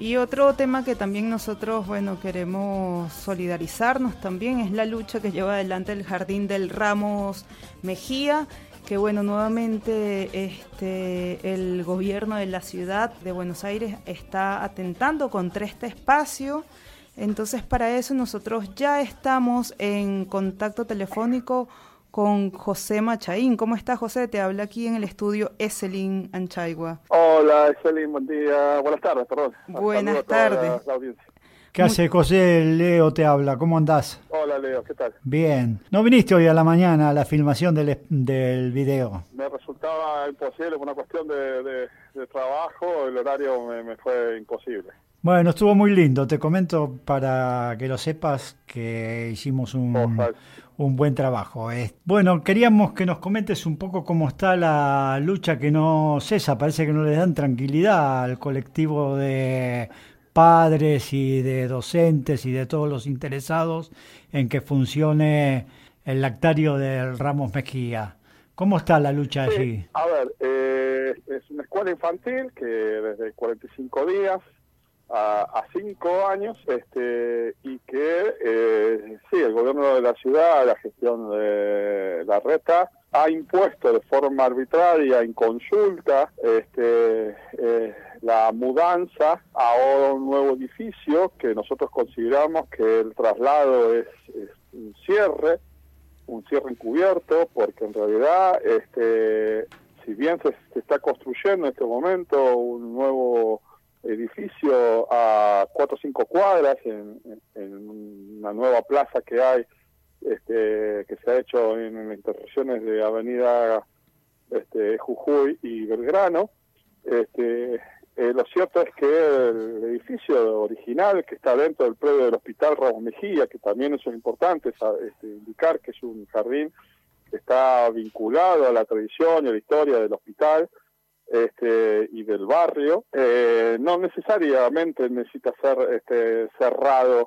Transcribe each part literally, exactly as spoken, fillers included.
Y otro tema que también nosotros, bueno, queremos solidarizarnos también es la lucha que lleva adelante el Jardín del Ramos Mejía, que bueno, nuevamente este, el gobierno de la ciudad de Buenos Aires está atentando contra este espacio. Entonces, para eso nosotros ya estamos en contacto telefónico con José Machaín. ¿Cómo está, José? Te habla aquí en el estudio Eselin Anchaigua. Hola, Eselin, buen día. Buenas tardes, perdón. Buenas tardes. La, la ¿Qué hace, José? Leo te habla. ¿Cómo andás? Hola, Leo. ¿Qué tal? Bien. ¿No viniste hoy a la mañana a la filmación del, del video? Me resultaba imposible por una cuestión de, de, de trabajo. El horario me, me fue imposible. Bueno, estuvo muy lindo. Te comento para que lo sepas que hicimos un, un buen trabajo. Bueno, queríamos que nos comentes un poco cómo está la lucha que no cesa. Parece que no le dan tranquilidad al colectivo de padres y de docentes y de todos los interesados en que funcione el lactario del Ramos Mejía. ¿Cómo está la lucha sí, allí? A ver, eh, es una escuela infantil que desde cuarenta y cinco días a, a cinco años, este, y que eh, sí, el gobierno de la ciudad, la gestión de la reta, ha impuesto de forma arbitraria, en consulta, este, eh, la mudanza a un nuevo edificio que nosotros consideramos que el traslado es, es un cierre, un cierre encubierto, porque en realidad, este, si bien se, se está construyendo en este momento un nuevo edificio a cuatro o cinco cuadras en, en una nueva plaza que hay, este, que se ha hecho en, en las intersecciones de Avenida este, Jujuy y Belgrano, este, eh, lo cierto es que el edificio original que está dentro del predio del Hospital Ramos Mejía, que también eso es importante, es, este, indicar que es un jardín que está vinculado a la tradición y a la historia del hospital, Este, y del barrio, eh, no necesariamente necesita ser este, cerrado,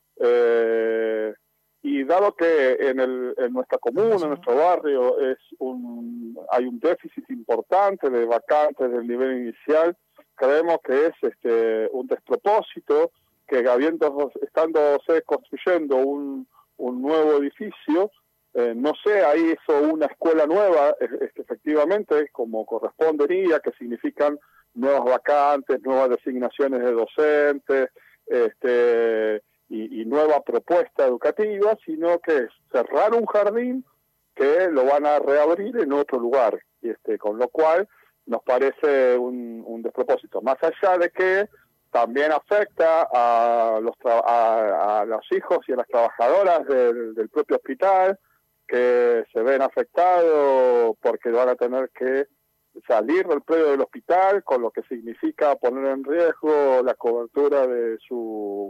eh, y dado que en, el, en nuestra comuna, en nuestro barrio, es un, hay un déficit importante de vacantes del nivel inicial, creemos que es este, un despropósito que habiendo, estándose construyendo un, un nuevo edificio, Eh, no sé, ahí hizo una escuela nueva, es, es, efectivamente, como correspondería, que significan nuevas vacantes, nuevas designaciones de docentes, este, y, y nueva propuesta educativa, sino que es cerrar un jardín que lo van a reabrir en otro lugar, y este, con lo cual nos parece un, un despropósito. Más allá de que también afecta a los, a, a los hijos y a las trabajadoras del, del propio hospital, que se ven afectados porque van a tener que salir del predio del hospital, con lo que significa poner en riesgo la cobertura de su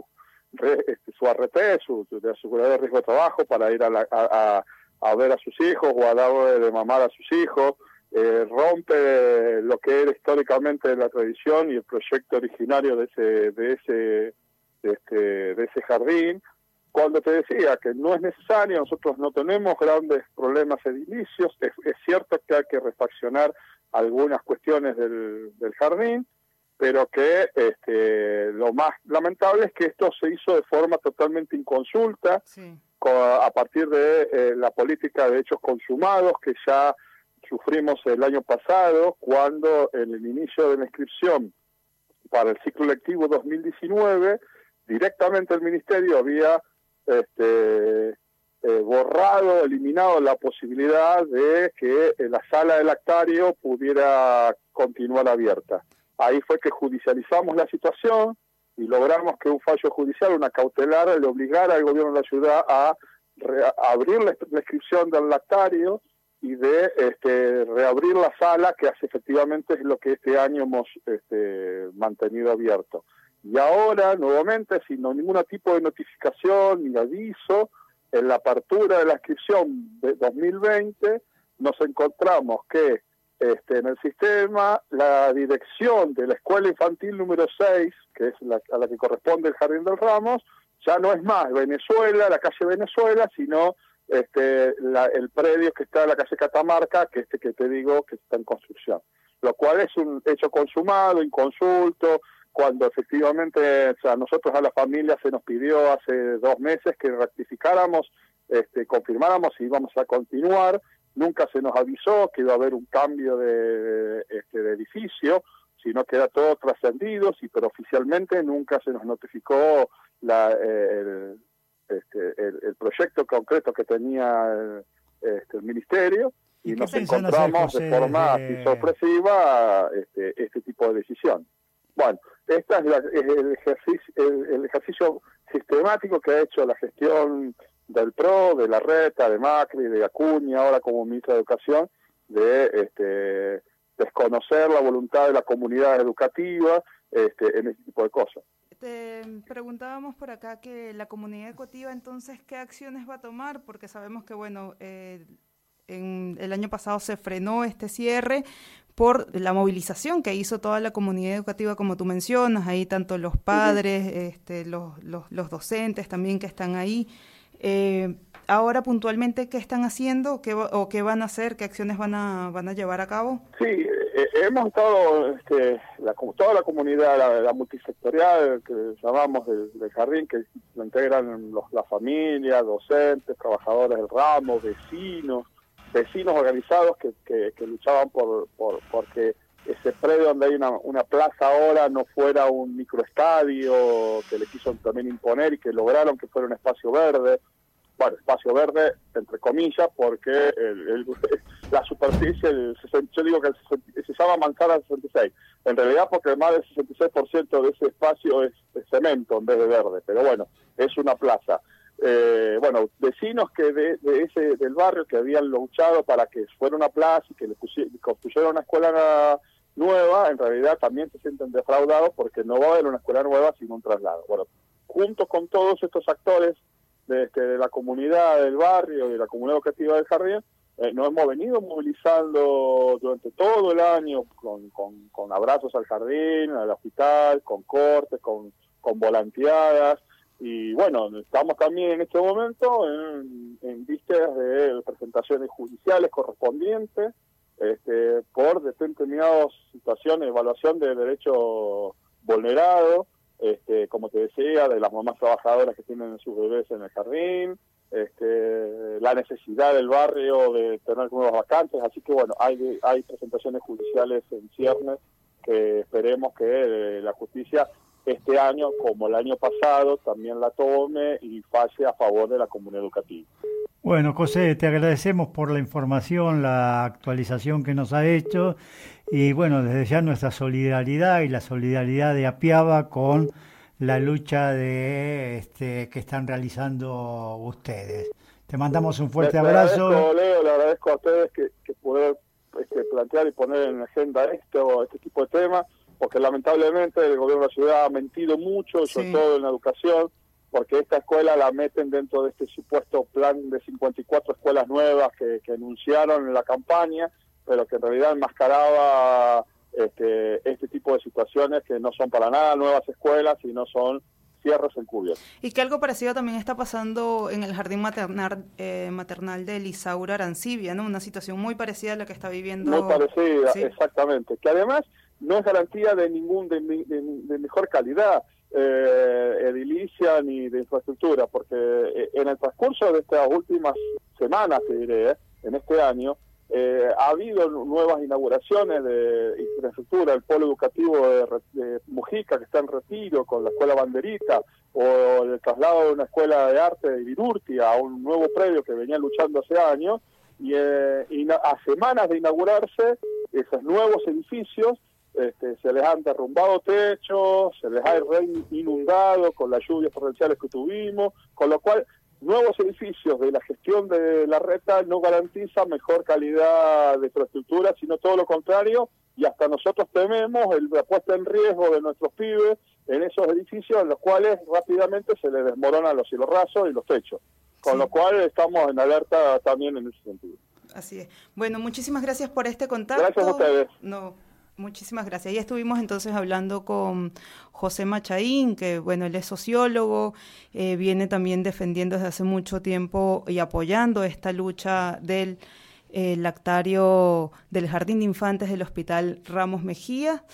su A R T, su, de seguridad de riesgo de trabajo, para ir a, la, a, a ver a sus hijos o a darle de mamar a sus hijos. Eh, rompe lo que era históricamente la tradición y el proyecto originario de ese de ese de este de ese jardín. Cuando te decía que no es necesario, nosotros no tenemos grandes problemas edilicios, es, es cierto que hay que refaccionar algunas cuestiones del, del jardín, pero que este, lo más lamentable es que esto se hizo de forma totalmente inconsulta, sí. con, a partir de eh, la política de hechos consumados que ya sufrimos el año pasado, cuando en el inicio de la inscripción para el ciclo lectivo dos mil diecinueve, directamente el Ministerio había Este, eh, borrado, eliminado la posibilidad de que eh, la sala de lactario pudiera continuar abierta. Ahí fue que judicializamos la situación y logramos que un fallo judicial, una cautelar, le obligara al gobierno de la ciudad a, re- a abrir la, la inscripción del lactario y de este, reabrir la sala, que hace, efectivamente es lo que este año hemos este, mantenido abierto. Y ahora, nuevamente, sin ningún tipo de notificación ni aviso, en la apertura de la inscripción de dos mil veinte, nos encontramos que este, en el sistema la dirección de la escuela infantil número seis, que es la, a la que corresponde el Jardín del Ramos, ya no es más Venezuela, la calle Venezuela, sino este, la, el predio que está en la calle Catamarca, que este que te digo que está en construcción. Lo cual es un hecho consumado, inconsulto, cuando efectivamente, o sea, nosotros a la familia se nos pidió hace dos meses que rectificáramos, este, confirmáramos si íbamos a continuar. Nunca se nos avisó que iba a haber un cambio de, este, de edificio, sino que era todo trascendido, sí, pero oficialmente nunca se nos notificó la, el, este, el, el proyecto concreto que tenía el, este, el ministerio, y, ¿Y nos encontramos hacer, de forma de... sorpresiva este, este tipo de decisión. Bueno, este es, la, es el, ejercicio, el, el ejercicio sistemático que ha hecho la gestión del P R O, de Larreta, de Macri, de Acuña, ahora como ministra de Educación, de este, desconocer la voluntad de la comunidad educativa este, en este tipo de cosas. Te preguntábamos por acá que la comunidad educativa, entonces, ¿qué acciones va a tomar? Porque sabemos que, bueno, eh, en el año pasado se frenó este cierre por la movilización que hizo toda la comunidad educativa, como tú mencionas, ahí tanto los padres, uh-huh. este, los, los, los docentes también que están ahí. Eh, ahora puntualmente, ¿qué están haciendo qué, o qué van a hacer? ¿Qué acciones van a van a llevar a cabo? Sí, eh, hemos estado, este, la, toda la comunidad, la, la multisectorial que llamamos del, del jardín, que lo integran los, la familia, docentes, trabajadores del ramo, vecinos, vecinos organizados que, que, que luchaban por, por porque ese predio donde hay una, una plaza ahora no fuera un microestadio, que le quiso también imponer y que lograron que fuera un espacio verde. Bueno, espacio verde, entre comillas, porque el, el, la superficie, el, yo digo que el, se llama manzana sesenta y seis. En realidad porque más del sesenta y seis por ciento de ese espacio es, es cemento en vez de verde, pero bueno, es una plaza. Eh, bueno, vecinos que de, de ese del barrio que habían luchado para que fuera una plaza y que le construyeran una escuela nueva, en realidad también se sienten defraudados porque no va a haber una escuela nueva sino un traslado. Bueno, junto con todos estos actores de, este, de la comunidad del barrio y de la comunidad educativa del jardín, eh, nos hemos venido movilizando durante todo el año con, con, con abrazos al jardín, al hospital, con cortes, con, con volanteadas, y bueno, estamos también en este momento en, en vísperas de presentaciones judiciales correspondientes, Este, por determinadas situaciones, evaluación de derechos vulnerados, este, como te decía, de las mamás trabajadoras que tienen sus bebés en el jardín, este, la necesidad del barrio de tener nuevas vacantes, así que bueno, hay, hay presentaciones judiciales en ciernes que esperemos que eh, la justicia este año, como el año pasado, también la tome y falle a favor de la comunidad educativa. Bueno, José, te agradecemos por la información, la actualización que nos ha hecho y bueno, desde ya nuestra solidaridad y la solidaridad de Apiaba con la lucha de este, que están realizando ustedes. Te mandamos un fuerte le, abrazo. Le agradezco, Leo, le agradezco a ustedes que, que poder este, plantear y poner en la agenda esto, este tipo de temas, porque lamentablemente el gobierno de la ciudad ha mentido mucho, sí. sobre todo en la educación, porque esta escuela la meten dentro de este supuesto plan de cincuenta y cuatro escuelas nuevas que, que anunciaron en la campaña, pero que en realidad enmascaraba este, este tipo de situaciones que no son para nada nuevas escuelas, sino son cierres encubiertos. Y que algo parecido también está pasando en el jardín maternal, eh, maternal de Lisaura Arancibia, ¿no? Una situación muy parecida a la que está viviendo. Muy parecida, ¿sí? Exactamente. Que además no es garantía de ningún de, de, de mejor calidad eh, edilicia ni de infraestructura, porque en el transcurso de estas últimas semanas, te diré, eh, en este año, eh, ha habido nuevas inauguraciones de infraestructura, el polo educativo de, de Mujica, que está en retiro, con la escuela Banderita, o el traslado de una escuela de arte de Virurtia a un nuevo predio que venía luchando hace años, y, eh, y a semanas de inaugurarse esos nuevos edificios, Este, se les han derrumbado techos, se les ha inundado con las lluvias torrenciales que tuvimos, con lo cual nuevos edificios de la gestión de Larreta no garantizan mejor calidad de infraestructura, sino todo lo contrario, y hasta nosotros tememos el, la puesta en riesgo de nuestros pibes en esos edificios en los cuales rápidamente se les desmoronan los cielos rasos y los techos, con sí. lo cual estamos en alerta también en ese sentido. Así es. Bueno, muchísimas gracias por este contacto. Gracias a ustedes. No. Muchísimas gracias. Y estuvimos entonces hablando con José Machaín, que bueno, él es sociólogo, eh, viene también defendiendo desde hace mucho tiempo y apoyando esta lucha del eh, lactario del Jardín de Infantes del Hospital Ramos Mejía.